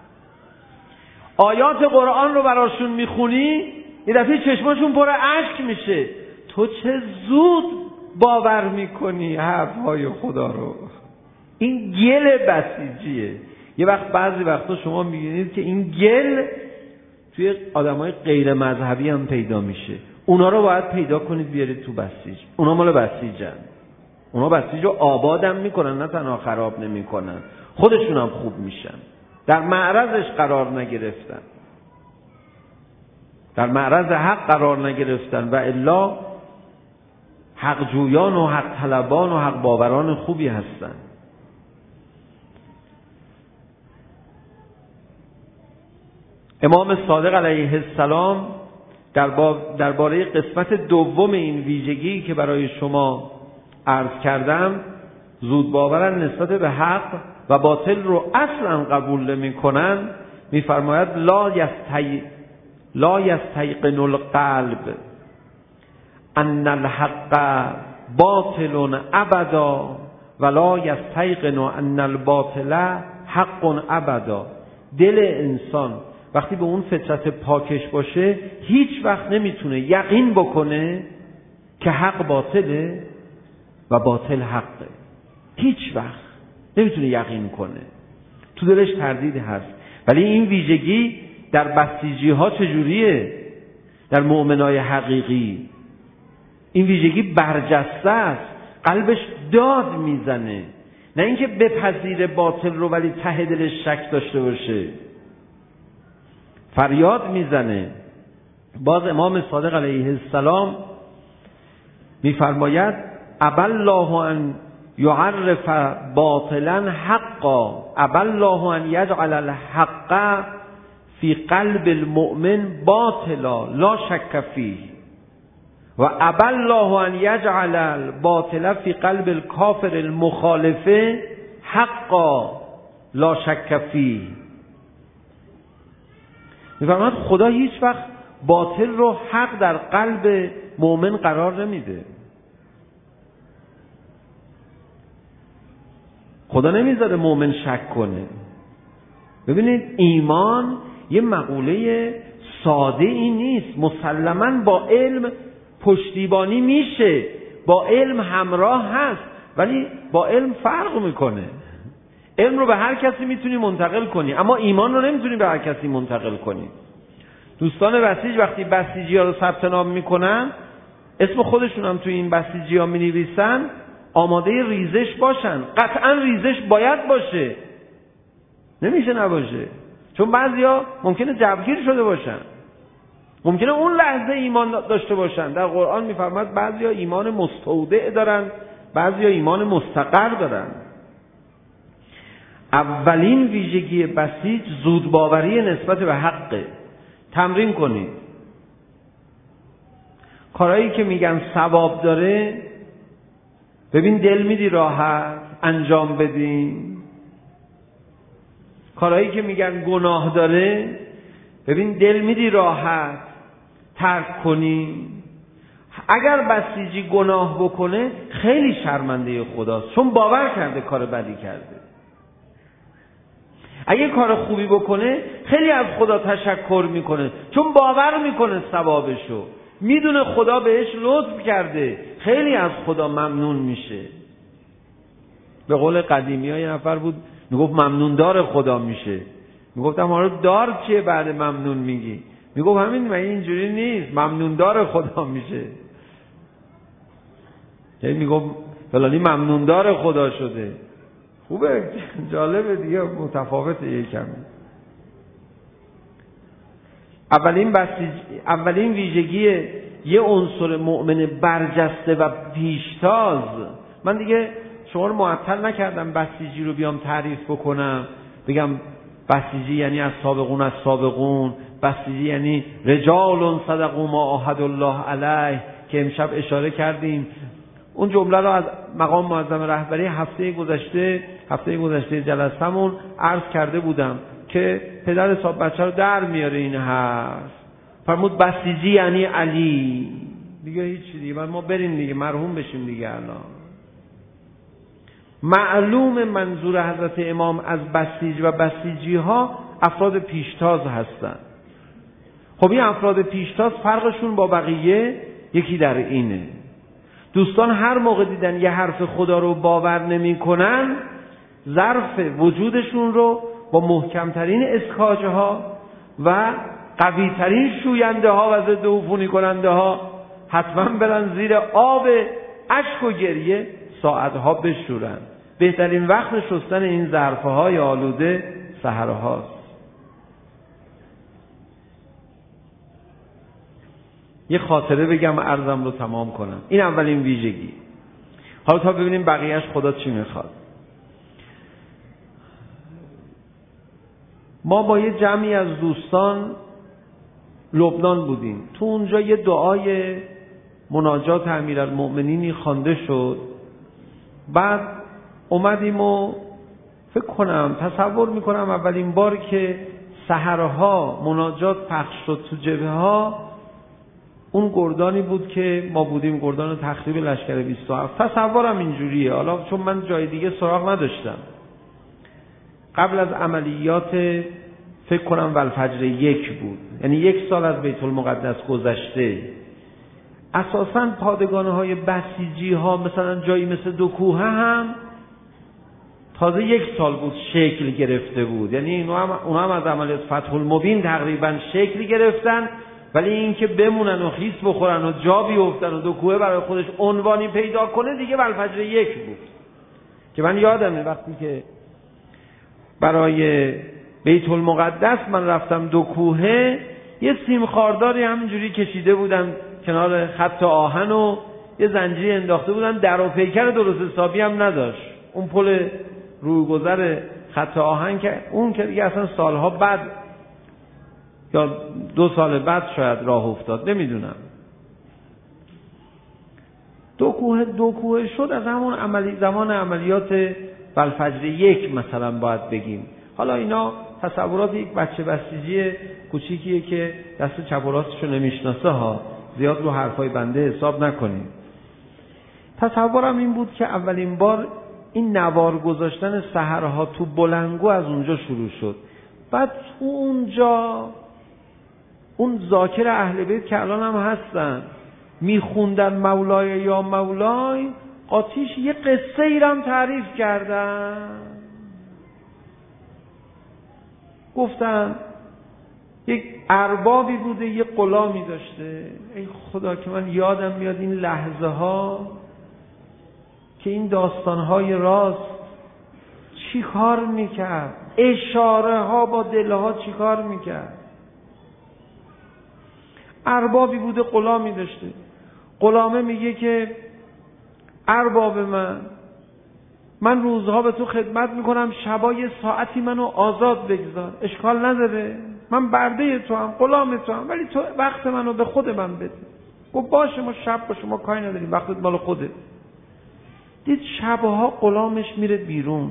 آیات قرآن رو براشون میخونی یه دفعه چشماشون پر اشک میشه. تو چه زود باور میکنی حرفهای خدا رو. این گل بسیجیه. یه وقت بعضی وقتا شما میبینید که این گل توی آدمای غیر مذهبی هم پیدا میشه. اونا رو باید پیدا کنید بیارید تو بسیج. اونا مال بسیجن. اونا بسیج رو آبادم میکنن، نه تنها خراب نمیکنن، خودشون هم خوب میشن. در معرضش قرار نگرفتن، در معرض حق قرار نگرفتن و الا حق جویان و حق طلبان و حق باوران خوبی هستن. امام صادق علیه السلام درباره قسمت دوم این ویژگی که برای شما عرض کردم، زود باورن نسبت به حق و باطل رو اصلا قبول نمی کنن، می فرماید لا یستیقن القلب ان الحق باطل ابدا ولا یستیقن ان الباطل حق ابدا. دل انسان وقتی به اون فطرت پاکش باشه هیچ وقت نمیتونه یقین بکنه که حق باطله و باطل حقه. هیچ وقت نمیتونه یقین کنه، تو دلش تردید هست. ولی این ویژگی در بسیجی ها چجوریه؟ در مؤمنای حقیقی این ویژگی برجسته است، قلبش داد میزنه، نه اینکه بپذیره باطل رو ولی ته دلش شک داشته باشه، فریاد میزنه. باز امام صادق علیه السلام میفرماید ابى الله ان یعرف باطلا حقا، ابى الله ان یجعل الحق فی قلب المؤمن باطلا لا شک فیه و ابى الله ان یجعل الباطل فی قلب الکافر المخالف حقا لا شک فیه. میفرماید خدا هیچ وقت باطل رو حق در قلب مؤمن قرار نمیده. خدا نمیذاره مؤمن شک کنه. ببینید ایمان یه مقوله ساده ای نیست، مسلماً با علم پشتیبانی میشه، با علم همراه هست، ولی با علم فرق میکنه. علم رو به هر کسی میتونی منتقل کنی، اما ایمان رو نمیتونی به هر کسی منتقل کنی. دوستان بسیج وقتی بسیجی ها رو ثبت نام میکنن، اسم خودشون هم توی این بسیجی ها مینویسن، آماده ریزش باشن. قطعا ریزش باید باشه، نمیشه نباشه، چون بعضیا ممکنه جوگیر شده باشن، ممکنه اون لحظه ایمان داشته باشن. در قرآن میفرماید بعضیا ایمان مستودع دارن، بعضیا ایمان مستقر دارن. اولین ویژگی بسیج زودباوری نسبت به حقه. تمرین کنید. کارهایی که میگن ثواب داره، ببین دل میدی راحت انجام بدین. کارهایی که میگن گناه داره، ببین دل میدی راحت ترک کنی. اگر بسیجی گناه بکنه خیلی شرمنده خداست، چون باور کرده کار بدی کرده. اگه کار خوبی بکنه خیلی از خدا تشکر میکنه، چون باور میکنه ثوابشو، میدونه خدا بهش لطف کرده، خیلی از خدا ممنون میشه. به قول قدیمی ها یه نفر بود میگفت ممنون دار خدا میشه. میگفتم حالا دار چیه بعد ممنون میگی؟ میگفت همین، من اینجوری نیست، ممنون دار خدا میشه. یعنی میگفت فلانی ممنون دار خدا شده. خوبه، جالبه دیگه، متفاوته یکم. اولین ویژگی یه عنصر مؤمن برجسته و پیشتاز. من دیگه شما رو معطل نکردم بسیجی رو بیام تعریف بکنم، بگم بسیجی یعنی از سابقون، بسیجی یعنی رجال صدقوا ما عاهد الله علیه که امشب اشاره کردیم. اون جمله رو از مقام معظم رهبری هفته گذشته جلسمون عرض کرده بودم که پدر حساب بچه رو در میاره این حرف. فرمود بسیجی یعنی علی. دیگه هیچی دیگه، ما بریم دیگه، مرحوم بشیم دیگه. الان معلوم منظور حضرت امام از بسیج و بسیجی ها افراد پیشتاز هستند. خب این افراد پیشتاز فرقشون با بقیه یکی در اینه، دوستان هر موقع دیدن یه حرف خدا رو باور نمی کنن، ظرف وجودشون رو با محکمترین اسکاجه ها و قویترین شوینده ها و ضد عفونی کننده ها حتما برن زیر آب اشک و گریه ساعتها بشورن. بهترین وقت شستن این ظرفه های آلوده سحرهاست. یه خاطره بگم عرضم رو تمام کنم. این اولین ویژگی. حالا تا ببینیم بقیهش خدا چی میخواد. ما با یه جمعی از دوستان لبنان بودیم. تو اونجا یه دعای مناجات امیرالمؤمنینی خوانده شد. بعد اومدیم و فکر کنم، تصور میکنم اولین بار که سحرها مناجات پخش شد تو جبهه ها، اون گردانی بود که ما بودیم، گردان تخریب لشکر 27. تصورم اینجوریه، حالا چون من جای دیگه سراغ نداشتم. قبل از عملیات فکر کنم والفجر 1 بود، یعنی 1 سال از بیت المقدس گذشته. اساساً پادگان‌های بسیجی ها مثلا جایی مثل 2 کوه هم تازه 1 سال بود شکل گرفته بود، یعنی اونا هم از عملیات فتح المبین تقریبا شکل گرفتن، ولی اینکه بمونن و خیس بخورن و جا بیفتن و 2 کوه برای خودش عنوانی پیدا کنه دیگه والفجر 1 بود. که من یادمه وقتی که برای بیت المقدس من رفتم 2 کوه، یه سیم خارداری همینجوری کشیده بودن کنار خط آهن و یه زنجیری انداخته بودن، در و پیکر درست حسابی هم نداشت. اون پل رویگذر خط آهن که اون که دیگه اصلا سالها بعد یا 2 سال بعد شاید راه افتاد، نمیدونم. 2 کوه شد از همون زمان عملیات والفجر 1 مثلا باید بگیم. حالا اینا تصورات یک بچه بسیجی کوچیکیه که دست چپ و راستشو نمیشناسه ها، زیاد رو حرفای بنده حساب نکنیم. تصورم این بود که اولین بار این نوار گذاشتن سحرها تو بلنگو از اونجا شروع شد. بعد تو اونجا اون ذاکر اهل بیت که الان هم هستن میخوندن مولای یا مولای، آتیش یه قصه ایرم تعریف کردن، گفتن یک اربابی بوده یه غلامی داشته. ای خدا که من یادم میاد این لحظه ها که این داستانهای راست چی کار میکرد، اشاره ها با دلها چی کار میکرد. اربابی بوده غلامی داشته، غلامه میگه که ارباب من روزها به تو خدمت میکنم، شبا یه ساعتی منو آزاد بگذار، اشکال نداره، من برده تو هم، غلام تو هم، ولی تو وقت منو به خود من بده. گفت باشه، ما شب با شما کاری نداریم، وقتت مال خوده. دید شبها غلامش میره بیرون،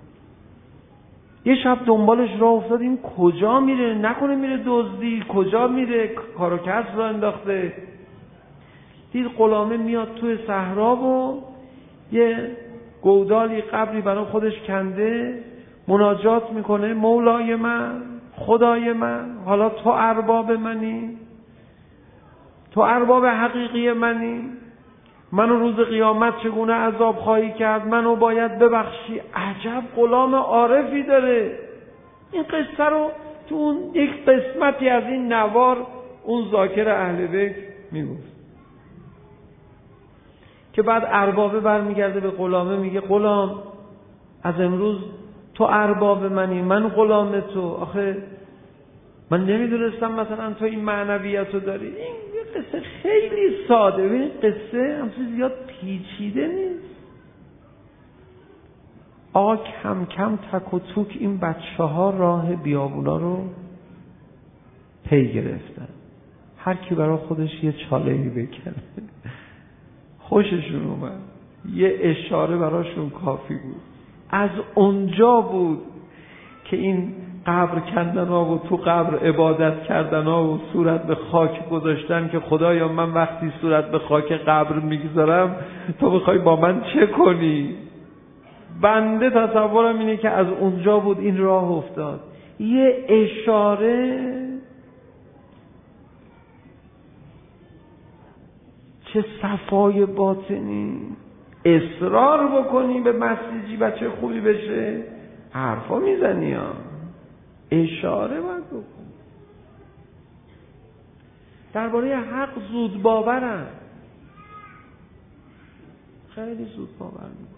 یه شب دنبالش راه افتاد، این کجا میره، نکنه میره دزدی، کجا میره، کارو کسب را انداخته. دید غلامه میاد توی صحرا و یه گودالی قبری برای خودش کنده، مناجات میکنه، مولای من، خدای من، حالا تو ارباب منی، تو ارباب حقیقی منی، منو روز قیامت چگونه عذاب خواهی کرد، منو باید ببخشی. عجب غلام عارفی داره. این قصه رو تو اون یک قسمتی از این نوار اون ذاکر اهل بیت میگفت، که بعد اربابه برمیگرده به غلامه میگه غلام از امروز تو ارباب منی، من غلام تو. آخه من نمیدونستم مثلا تو این معنویت رو داری. این یه قصه خیلی ساده، این قصه همچنین زیاد پیچیده نیست. آقا کم کم تک و توک این بچه ها راه بیابونا رو پی گرفتن، هر کی برای خودش یه چاله‌ای بکنه. خوششون اومد، یه اشاره براشون کافی بود. از اونجا بود که این قبر کندن ها و تو قبر عبادت کردن ها و صورت به خاک گذاشتن که خدایا من وقتی صورت به خاک قبر میگذارم تو بخوای با من چه کنی. بنده تصورم اینه که از اونجا بود این راه افتاد. یه اشاره، چه صفای باطنی، اصرار بکنی به مسیجی بچه خوبی بشه، حرفا میزنی ها، اشاره باید بکن. درباره حق زود باورن، خیلی زود باور میکن.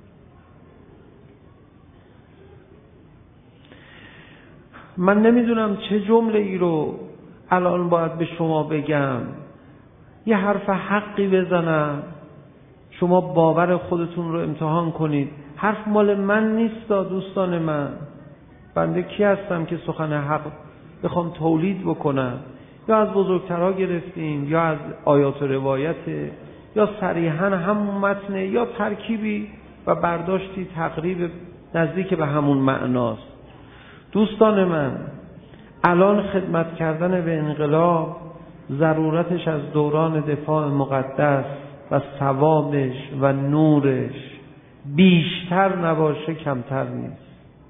من نمیدونم چه جمله ای رو الان باید به شما بگم، یه حرف حقی بزنم، شما باور خودتون رو امتحان کنید. حرف مال من نیست دوستان من، بنده کی هستم که سخن حق بخوام تولید بکنم؟ یا از بزرگترها گرفتیم، یا از آیات و روایت، یا صریحاً همون متن، یا ترکیبی و برداشتی تقریب نزدیک به همون معناست. دوستان من، الان خدمت کردن به انقلاب ضرورتش از دوران دفاع مقدس و ثوابش و نورش بیشتر نباشه کمتر نیست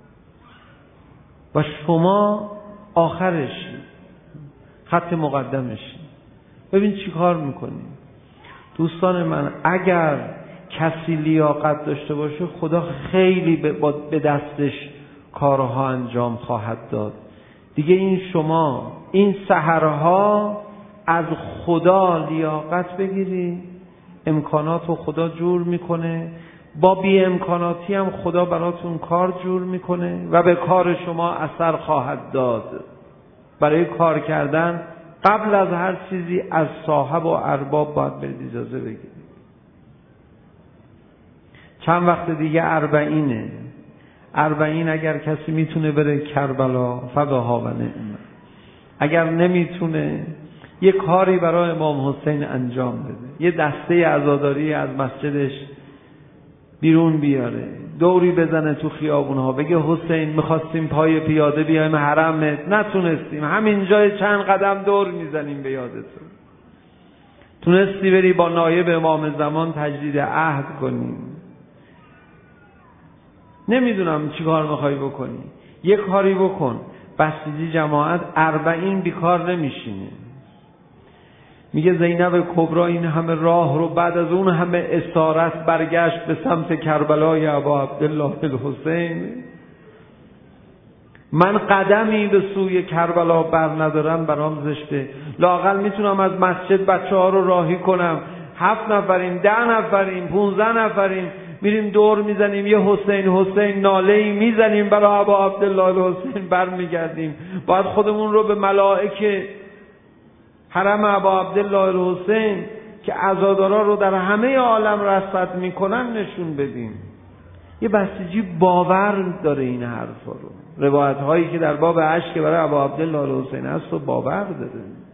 و شما آخرش خط مقدمش. ببین چی کار میکنیم دوستان من. اگر کسی لیاقت داشته باشه خدا خیلی به دستش کارها انجام خواهد داد. دیگه این شما این سحرها از خدا لیاقت بگیری، امکانات رو خدا جور میکنه، با بی امکاناتی هم خدا براتون کار جور میکنه و به کار شما اثر خواهد داد. برای کار کردن قبل از هر چیزی از صاحب و ارباب باید برید اجازه بگیرید. چند وقت دیگه 40 اگر کسی میتونه بره کربلا فبها و نعمه، اگر نمیتونه یه کاری برای امام حسین انجام بده، یه دسته عزاداری از مسجدش بیرون بیاره، دوری بزنه تو خیابونها، بگه حسین میخواستیم پای پیاده بیایم حرمت نتونستیم، همین جای چند قدم دور میزنیم به یادتون. تونستی بری با نایب امام زمان تجدید عهد کنیم. نمیدونم چی کار میخوای بکنی، یه کاری بکن. بسیجی جماعت 40 بیکار نمیشینه. میگه زینب کبرا این همه راه رو بعد از اون همه اسارت برگشت به سمت کربلای ابا عبدالله الحسین. من قدمی به سوی کربلا بر ندارم، برام زشته. لااقل میتونم از مسجد بچه‌ها رو راهی کنم، 7 نفریم، 10 نفریم، 15 نفریم، میریم دور میزنیم، یه حسین ناله‌ای میزنیم برای ابا عبدالله الحسین، برمیگردیم. باید خودمون رو به ملائکه حرم ابا عبدالله الحسین که عزادارا رو در همه عالم رصد میکنن نشون بدیم. یه بسیجی باور داره این حرفا رو، روایت هایی که در باب عشق که برای ابا عبدالله الحسین هست رو باور داره.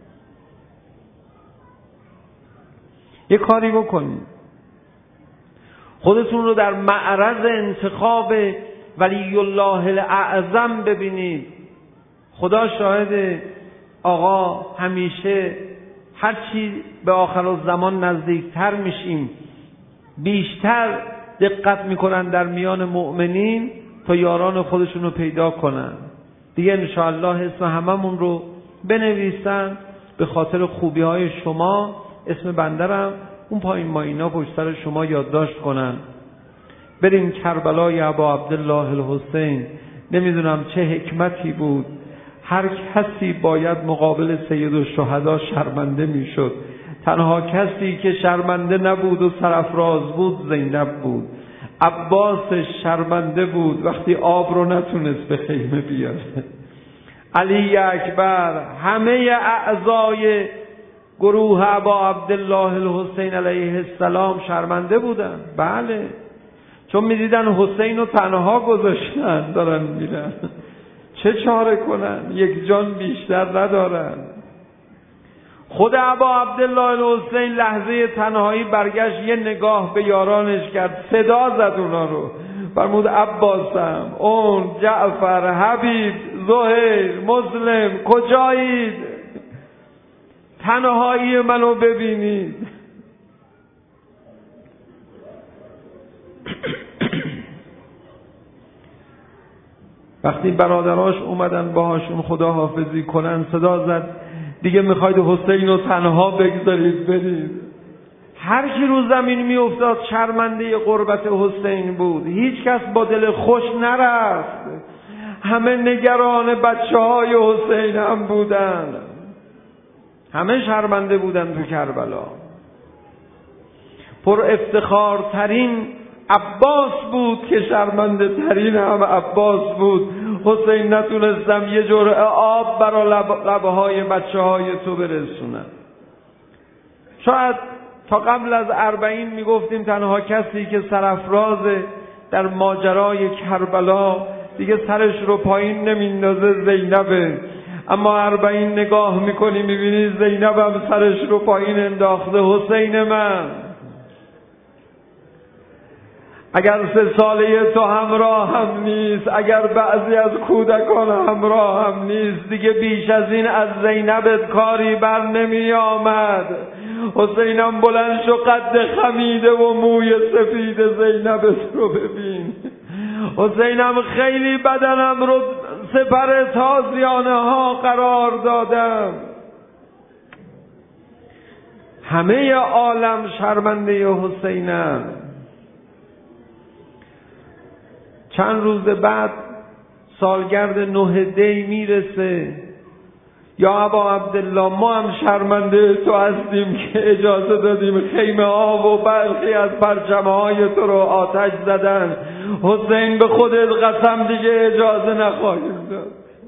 یه کاری بکنید، خودتون رو در معرض انتخاب ولی الله الاعظم ببینید. خدا شاهد، آقا همیشه هر چی به آخر الزمان نزدیکتر میشیم بیشتر دقت میکنن در میان مؤمنین تا یاران خودشون رو پیدا کنن. دیگه انشاءالله اسم هممون رو بنویسن به خاطر خوبی های شما، اسم بندرم اون پایین ماینا پشت سر شما یادداشت کنن. بریم کربلای ابا عبدالله الحسین. نمیدونم چه حکمتی بود، هر کسی باید مقابل سید الشهدا شرمنده میشد. تنها کسی که شرمنده نبود و سرافراز بود زینب بود. عباس شرمنده بود وقتی آب رو نتونست به خیمه بیاره. علی اکبر، همه اعضای گروه ابا عبدالله الحسین علیه السلام شرمنده بودن. بله، چون میدیدن حسین رو تنها گذاشتن دارن میرن، چه چاره کنن، یک جان بیشتر ندارن. خود ابا عبدالله الحسین لحظه تنهایی برگشت یه نگاه به یارانش کرد، صدا زد اونا رو، فرمود عباسم، اون، جعفر، حبیب، زهیر، مسلم، کجایید؟ تنهایی منو ببینید. وقتی برادراش اومدن باهاشون خداحافظی کنن صدا زد دیگه میخواید حسین رو تنها بگذارید برید. هر کی رو زمین میافتاد شرمنده قربت حسین بود. هیچ کس با دل خوش نرفت، همه نگران بچه های حسین هم بودن، همه شرمنده بودن تو کربلا. پر افتخارترین عباس بود که شرمنده ترین هم عباس بود. حسین نتونستم یه جرعه آب برای لبه های بچه های تو برسونم. شاید تا قبل از 40 میگفتیم تنها کسی که سرافرازه در ماجرای کربلا دیگه سرش رو پایین نمیندازه زینبه، اما 40 نگاه میکنی میبینی زینب هم سرش رو پایین انداخته. حسین من اگر 3 ساله تو همراه هم نیست، اگر بعضی از کودکان همراه هم نیست، دیگه بیش از این از زینبت کاری بر نمی آمد. حسینم بلند شو، قد خمیده و موی سفید زینبت رو ببین. حسینم خیلی بدنم رو سپر تازیانه ها قرار دادم. همه عالم شرمنده حسینم. چند روز بعد سالگرد 9 دی میرسه. یا ابا عبدالله، ما هم شرمنده تو هستیم که اجازه دادیم خیمه ها و برخی از پرچمه های تو رو آتش زدن. حسین به خودت قسم دیگه اجازه نخواهیم داد.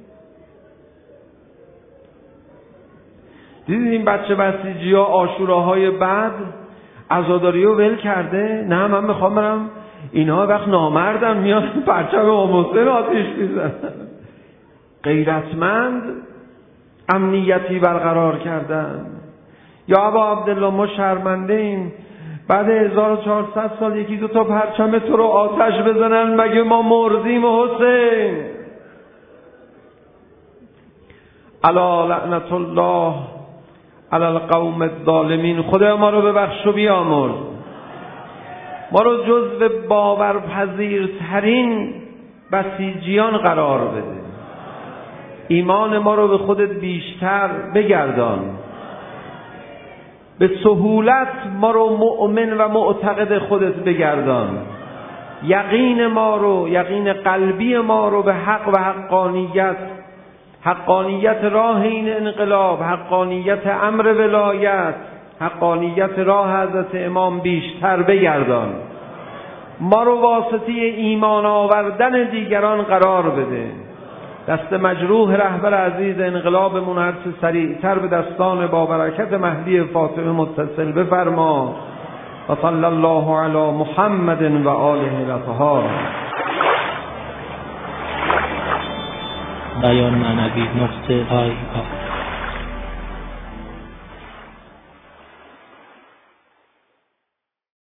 دیدید این بچه بسیجی ها عاشوراهای بعد عزاداری رو ول کرده؟ نه من میخوام برم. اینها وقت نامردن میان پرچم امام حسین آتیش میزنن. غیرتمند امنیتی برقرار کردن. یا ابا عبدالله، ما شرمنده ایم بعد 1400 سال 1-2 پرچم تو رو آتش بزنن، مگه ما مردیم حسین؟ الا لعنت الله علی القوم الظالمین. خدا ما رو ببخش و بیامرز، ما رو جزو باورپذیرترین بسیجیان قرار بده. ایمان ما رو به خودت بیشتر بگردان. به سهولت ما رو مؤمن و معتقد خودت بگردان. یقین ما رو، یقین قلبی ما رو به حق و حقانیت، حقانیت راه این انقلاب، حقانیت امر ولایت، حقانیت راه حضرت امام بیشتر بگردان. ما رو واسطه ایمان آوردن دیگران قرار بده. دست مجروح رهبر عزیز انقلابمون هر چه سریعتر به دستان با برکت مهدی فاطمه متصل بفرما. و صلی الله علی محمد و آله الاطهار. بیان معنوی نقطه